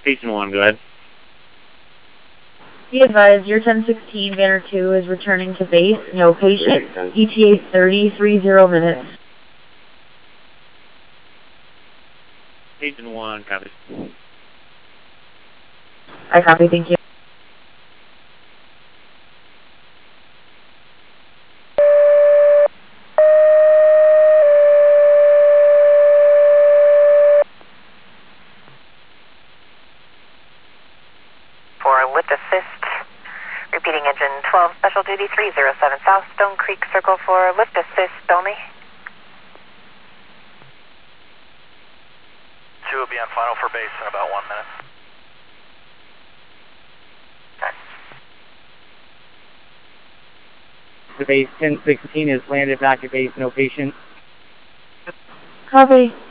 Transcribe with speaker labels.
Speaker 1: Station 1, go ahead.
Speaker 2: Be advised, your 1016 Banner 2 is returning to base. No patient. ETA 30 minutes.
Speaker 1: Station 1, copy.
Speaker 2: I copy, thank you.
Speaker 3: For lift assist, repeating engine 12, special duty 307 South, Stone Creek Circle for lift assist only.
Speaker 4: 2 will be on final for base in about 1 minute.
Speaker 1: The base 1016 is landed back at base, no patient.
Speaker 2: Copy.